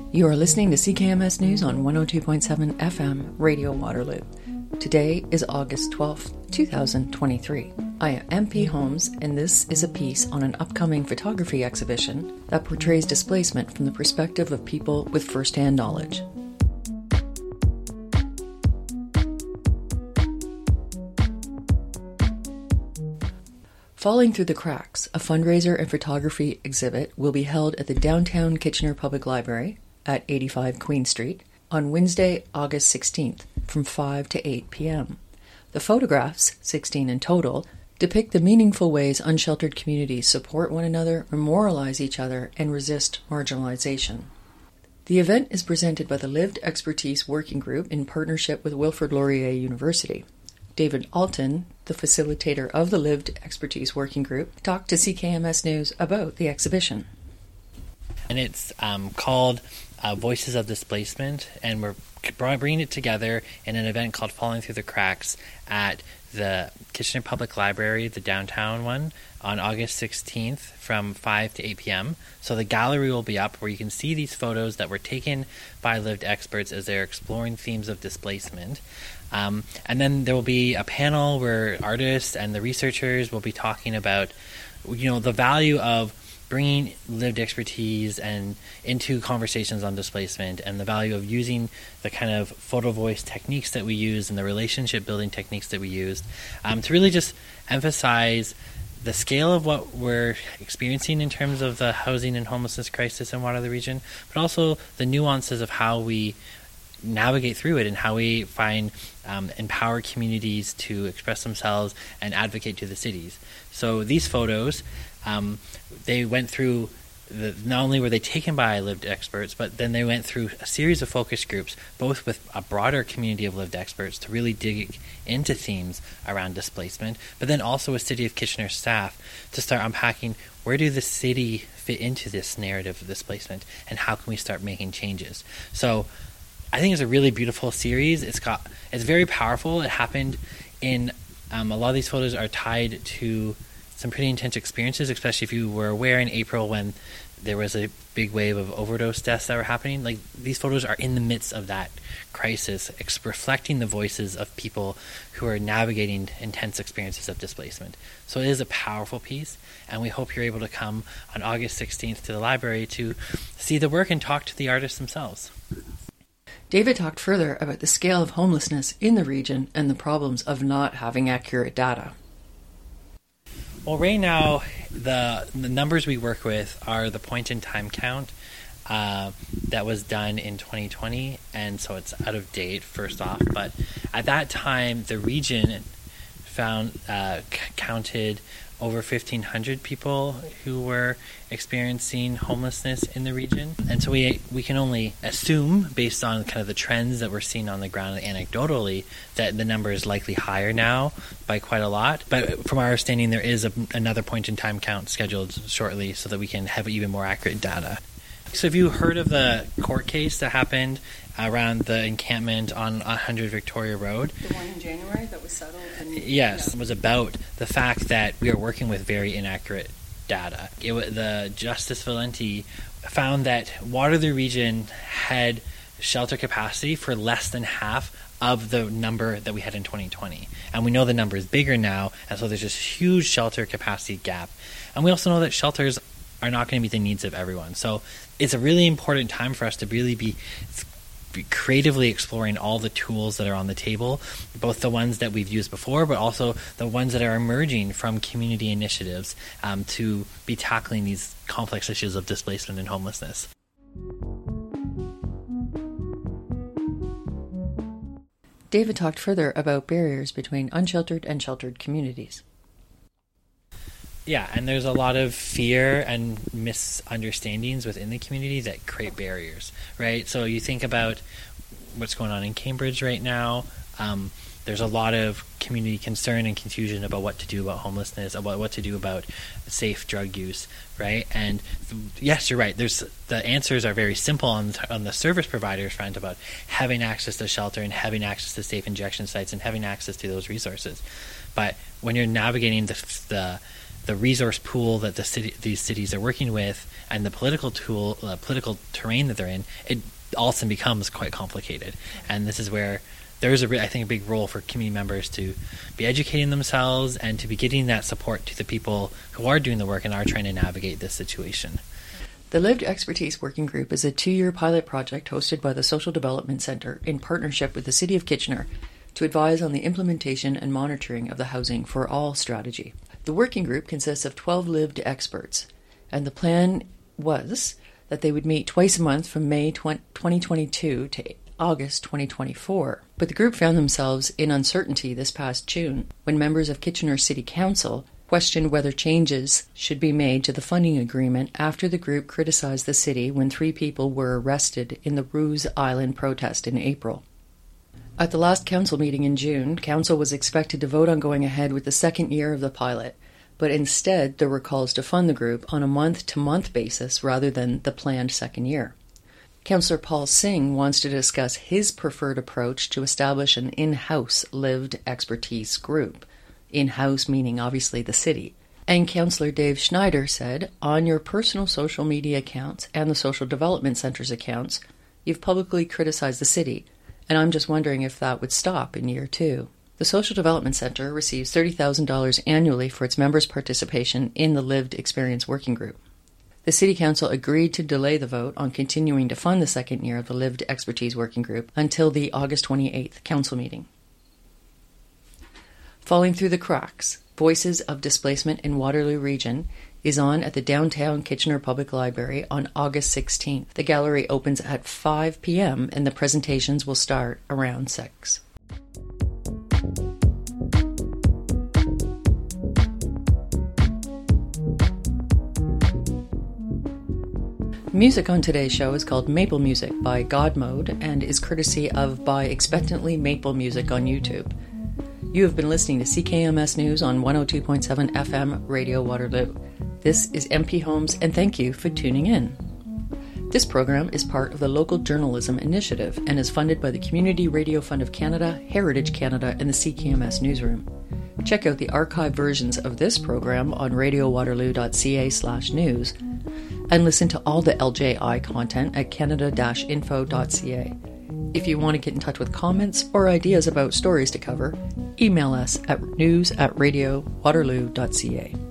You are listening to CKMS News on 102.7 FM Radio Waterloo. Today is August 12th, 2023. I am MP Holmes, and this is a piece on an upcoming photography exhibition that portrays displacement from the perspective of people with first-hand knowledge. Falling Through the Cracks, a fundraiser and photography exhibit, will be held at the downtown Kitchener Public Library at 85 Queen Street on Wednesday, August 16th from 5 to 8 p.m. The photographs, 16 in total, depict the meaningful ways unsheltered communities support one another, memorialize each other, and resist marginalization. The event is presented by the Lived Expertise Working Group in partnership with Wilfrid Laurier University. David Alton, the facilitator of the Lived Expertise Working Group, talked to CKMS News about the exhibition. And it's called Voices of Displacement, and we're bringing it together in an event called Falling Through the Cracks at the Kitchener Public Library, the downtown one, on August 16th from 5 to 8 p.m. So the gallery will be up where you can see these photos that were taken by lived experts as they're exploring themes of displacement. And then there will be a panel where artists and the researchers will be talking about, the value of bringing lived expertise and into conversations on displacement, and the value of using the kind of photo voice techniques that we use and the relationship building techniques that we used to really just emphasize the scale of what we're experiencing in terms of the housing and homelessness crisis in Waterloo region, but also the nuances of how we navigate through it and how we find empower communities to express themselves and advocate to the cities. So these photos, they went through, not only were they taken by lived experts, but then they went through a series of focus groups, both with a broader community of lived experts to really dig into themes around displacement, but then also with City of Kitchener staff to start unpacking where do the city fit into this narrative of displacement and how can we start making changes. So I think it's a really beautiful series. It's very powerful. It happened in a lot of these photos are tied to some pretty intense experiences, especially if you were aware in April when there was a big wave of overdose deaths that were happening. Like, these photos are in the midst of that crisis, reflecting the voices of people who are navigating intense experiences of displacement. So it is a powerful piece, and we hope you're able to come on August 16th to the library to see the work and talk to the artists themselves. David talked further about the scale of homelessness in the region and the problems of not having accurate data. Well, right now, the numbers we work with are the point-in-time count that was done in 2020, and so it's out of date, first off. But at that time, the region counted over 1,500 people who were experiencing homelessness in the region. And so we can only assume, based on kind of the trends that we're seeing on the ground anecdotally, that the number is likely higher now by quite a lot. But from our understanding, there is another point-in-time count scheduled shortly so that we can have even more accurate data. So have you heard of the court case that happened around the encampment on 100 Victoria Road? The one in January that was settled? Yes, it was about the fact that we are working with very inaccurate data. The Justice Valenti found that Waterloo region had shelter capacity for less than half of the number that we had in 2020. And we know the number is bigger now, and so there's this huge shelter capacity gap. And we also know that shelters are not going to meet the needs of everyone. So it's a really important time for us to really be creatively exploring all the tools that are on the table, both the ones that we've used before, but also the ones that are emerging from community initiatives to be tackling these complex issues of displacement and homelessness. David talked further about barriers between unsheltered and sheltered communities. Yeah, and there's a lot of fear and misunderstandings within the community that create barriers, right? So you think about what's going on in Cambridge right now. There's a lot of community concern and confusion about what to do about homelessness, about what to do about safe drug use, right? And yes, you're right. The answers are very simple on the service providers front about having access to shelter and having access to safe injection sites and having access to those resources. But when you're navigating the the resource pool that these cities are working with, and the political terrain that they're in, it all of a sudden becomes quite complicated. And this is where there's I think a big role for community members to be educating themselves and to be getting that support to the people who are doing the work and are trying to navigate this situation. The Lived Expertise Working Group is a 2-year pilot project hosted by the Social Development Centre in partnership with the City of Kitchener to advise on the implementation and monitoring of the Housing for All strategy. The working group consists of 12 lived experts, and the plan was that they would meet twice a month from May 2022 to August 2024. But the group found themselves in uncertainty this past June when members of Kitchener City Council questioned whether changes should be made to the funding agreement after the group criticized the city when 3 people were arrested in the Ruse Island protest in April. At the last council meeting in June, council was expected to vote on going ahead with the second year of the pilot, but instead there were calls to fund the group on a month-to-month basis rather than the planned second year. Councillor Paul Singh wants to discuss his preferred approach to establish an in-house lived expertise group. In-house meaning obviously the city. And Councillor Dave Schneider said, on your personal social media accounts and the Social Development Centre's accounts, you've publicly criticized the city, and I'm just wondering if that would stop in year 2. The Social Development Centre receives $30,000 annually for its members' participation in the Lived Experience Working Group. The City Council agreed to delay the vote on continuing to fund the second year of the Lived Expertise Working Group until the August 28th council meeting. Falling Through the Cracks, Voices of Displacement in Waterloo Region is on at the downtown Kitchener Public Library on August 16th. The gallery opens at 5 p.m. and the presentations will start around 6. Music on today's show is called Maple Music by God Mode and is courtesy of By Expectantly Maple Music on YouTube. You have been listening to CKMS News on 102.7 FM Radio Waterloo. This is MP Holmes, and thank you for tuning in. This program is part of the Local Journalism Initiative and is funded by the Community Radio Fund of Canada, Heritage Canada, and the CKMS Newsroom. Check out the archived versions of this program on radiowaterloo.ca/news and listen to all the LJI content at canada-info.ca. If you want to get in touch with comments or ideas about stories to cover, email us at news@radiowaterloo.ca.